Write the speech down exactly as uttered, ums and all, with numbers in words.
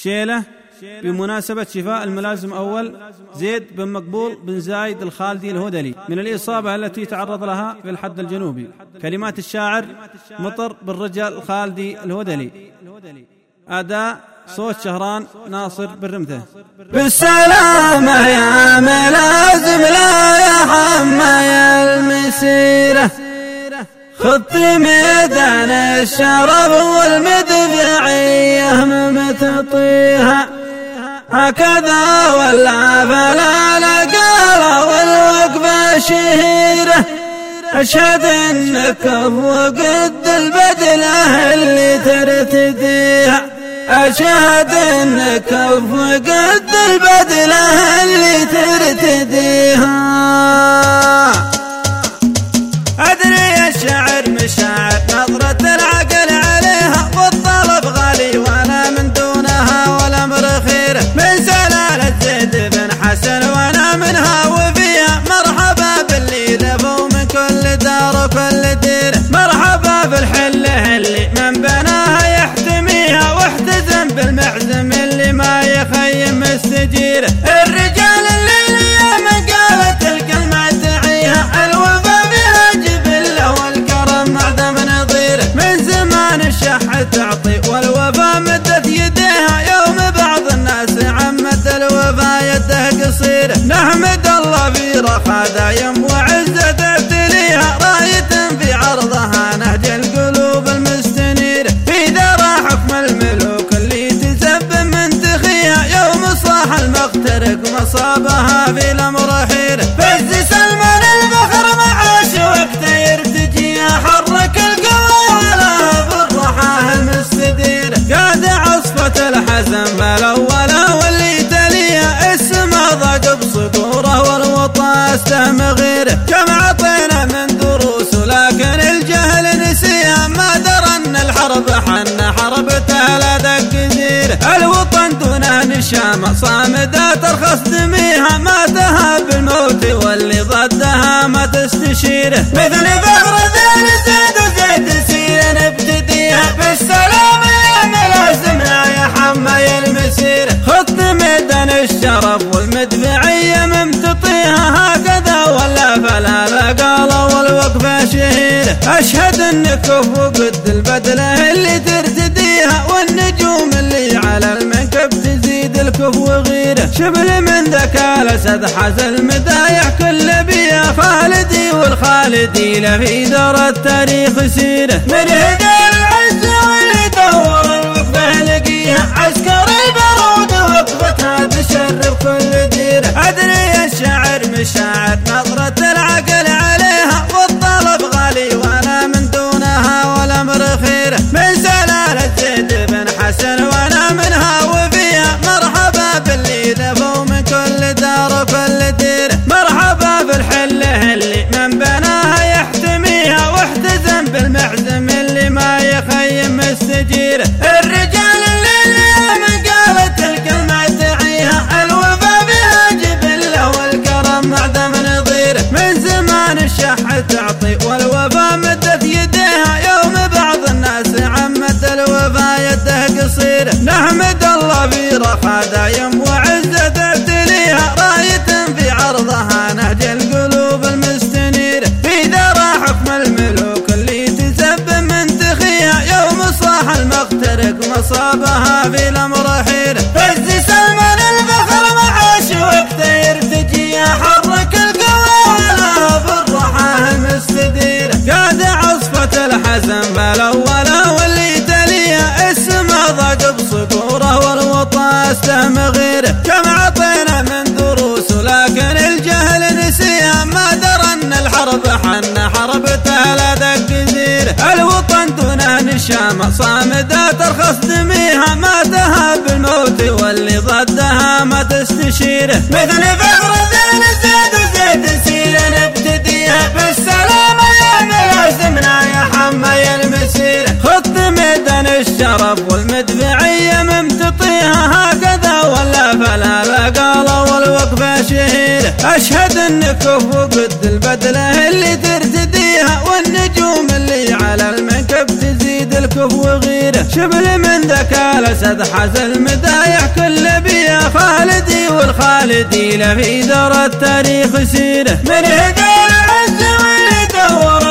شيلة بمناسبة شفاء الملازم أول زيد بن مقبول بن زايد الخالدي الهذلي من الإصابة التي تعرض لها في الحد الجنوبي. كلمات الشاعر مطر بن رجال الخالدي الهذلي. أداء صوت شهران ناصر بن رمثة. بالسلامة يا ملازم لا يحمى يا المسيرة، خط ميدان الشرف والمدفعية ممتطيها، هكذا ولا فلا لقال والوقفة شهيرة. أشهد انك وقد البدلة اللي ترتديها، أشهد انك وقد البدلة اللي ترتديها. أدري الشعر مشاعر نظرة العقل عليها، والطلب غالي وانا من دونها والامر خير. من سلالة زيد بن حسن وانا منها وفيها، مرحبا باللي لفوا من كل دار وكل دير. مرحبا بالحلة اللي من بناها يحتميها، واحتزم بالمعزم اللي ما يخيم السجير. الرجال اللي يا مقالة الكلمة تعيها، الوفا بها جبله والكرم معدم نظير. من زمان الشح تعطي والوفا مدت يديها، يوم بعض الناس عمت الوفا يده قصير. نحمد الله في رخاء دايم وعزة تبتليها، راية في عرضها نهج القلوب المستنير. إذا راح حكم الملوك اللي تسب من تخيها، يوم صاح المقترق مصابها في الأمر حير. فز سلمان البخر معاش وقته يرتجيها، حرك القوى ولا بالرحاه المستدير. قاد عصفة الحزن فالأولى واللي تليها، السما ضاق بصقوره والوطا استمغير. كم عطينا من دروس ولكن الجهل نسيها، ما درى ان الحرب حن حربتها لا دق زير. الوطن دونه نشامة صامدة ترخص دميها، ما تهاب الموت واللي ضدها ما تستشيره. مثل فخر ذين زيد وزيد سير نبتديها، بالسلام يا ملازم لا يحمى المسير. خط ميدان الشرف والمدفعية ممتطيها، هكذا ولا فلا لقال والوقفة شهيرة. أشهد انك وقد البدلة اللي ترتديها، والنجوم اللي على المنكب تزيد الكف وغيره. شبل من ذكاء الأسد حاز المدايح كل بيها، خالدي والخالدي لفي دار التاريخ سيره. من هدى العز واللي دور الوقفة لقيها، عسكر البارود وقفتها تشرف كل ديره. أدري الشعر مشاعر نظرة العقل عليها، والطلب غالي وانا من دونها والامر خير. من سلالة زيد بن حسن وانا منها وفيها، مرحبا باللي لفوا من كل دار وكل دير. مرحبا بالحلة اللي من بناها يحتميها، واحتزم بالمعزم اللي ما يخيم السجير. الرجال اللي يا مقالة الكلمة تعيها، الوفا بها جبله والكرم معدم نظير. من زمان الشح تعطي والوفا مدت يديها، يوم بعض الناس عمت الوفا يده قصير. نحمد الله في رخاء دايم وعزة تبتليها، راية في عرضها نهج القلوب المستنير. إذا راح حكم الملوك اللي تسب من تخيها، يوم صاح المقترق مصابها في الأمر حير. فز سلمان البخر معاش وقته يرتجيها، حرك القوى ولا بالرحاه المستدير. قاد عصفة الحزن فالأولى واللي تليها، السما ضاق بصقوره والوطا استمغير. كم عطينا من دروس ولكن الجهل نسيها، ما درى ان الحرب حن حربتها لا دق زير. الوطن دونه نشامة صامدة ترخص دميها، ما تهاب الموت واللي ضدها ما تستشيره. مثل فخر ذين زيد وزيد سير نبتديها، بالسلام يا ملازم لا يحمى المسير. خط ميدان الشرف والمدفعية ممتطيها، هكذا ولا فلا لقال والوقفة شهيرة. أشهد انك وقد البدلة اللي ترتديها، والنجوم اللي على المنكب تزيد الكف وغيره، شبل من ذكاء الأسد حاز المدايح كل بيا خالدي، والخالدي له في ذرى التاريخ سيره، من هدى العز والدور